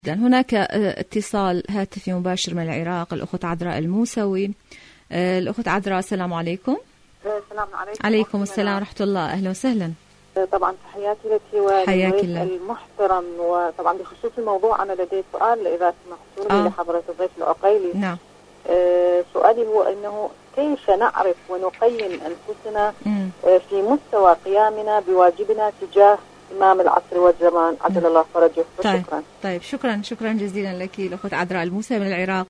هناك اتصال هاتفي مباشر من العراق، الأخت عذراء الموسوي. الأخت عذراء، السلام عليكم. السلام عليكم. عليكم السلام ورحمة الله، أهلا وسهلا. طبعا تحياتي لك وللضيف المحترم، وطبعا بخصوص الموضوع أنا لدي سؤال إذا سمحتوا لي لحضرة الضيف العقيلي. نعم. سؤالي هو أنه كيف نعرف ونقيم أنفسنا في مستوى قيامنا بواجبنا تجاه إمام العصر والزمان عجل الله فرجه. طيب شكرا جزيلا لك الأخت عذراء الموسى من العراق.